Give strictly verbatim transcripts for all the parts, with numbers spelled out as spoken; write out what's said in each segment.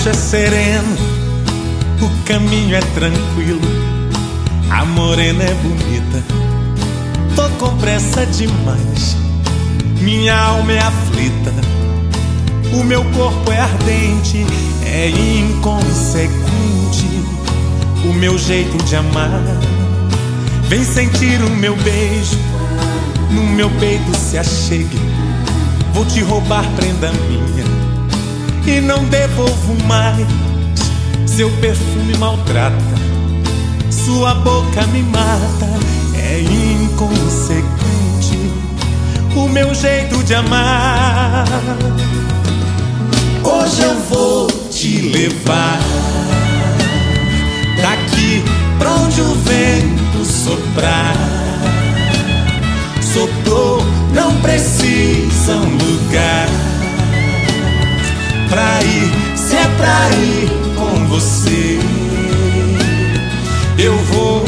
riacho é sereno, o caminho é tranquilo, a morena é bonita, tô com pressa demais. Minha alma é aflita, o meu corpo é ardente, é inconsequente o meu jeito de amar. Vem sentir o meu beijo, no meu peito se achegue. Vou te roubar, prenda minha, e não devolvo mais. Seu perfume maltrata, sua boca me mata. É inconsequente o meu jeito de amar. Hoje eu vou te levar daqui pra onde o vento soprar. Soprou, não precisa um lugar pra ir. Se é pra ir com você, eu vou.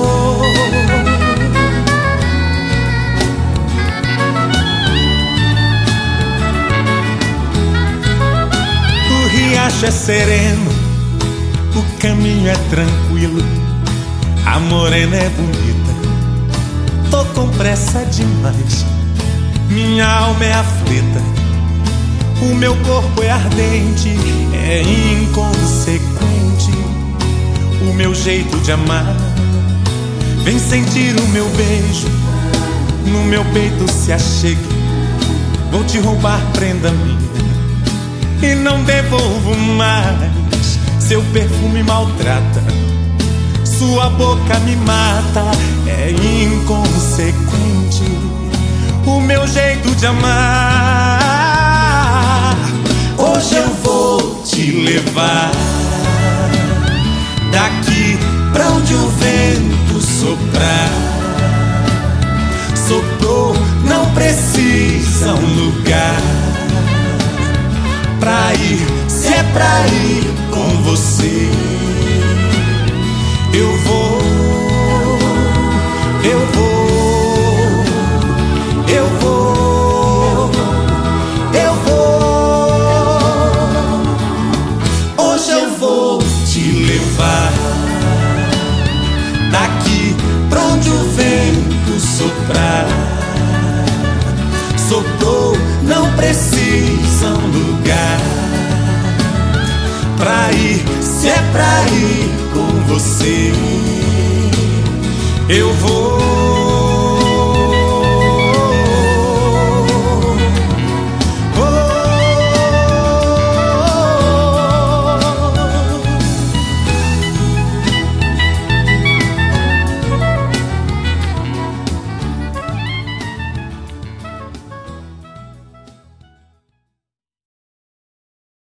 O riacho é sereno, o caminho é tranquilo, a morena é bonita, tô com pressa demais. Minha alma é aflita, o meu corpo é ardente, é inconsequente o meu jeito de amar. Vem sentir o meu beijo, no meu peito se achegue. Vou te roubar, prenda minha, e não devolvo mais. Seu perfume maltrata, sua boca me mata. É inconsequente o meu jeito de amar. Hoje eu vou te levar daqui pra onde o vento soprar. Soprou, não precisa um lugar pra ir. Se é pra ir com você, eu vou, eu vou, eu vou, eu vou. Hoje eu vou te levar daqui pra onde o vento soprar. Soprou, não precisa um lugar pra ir. Se é pra ir com você, eu vou.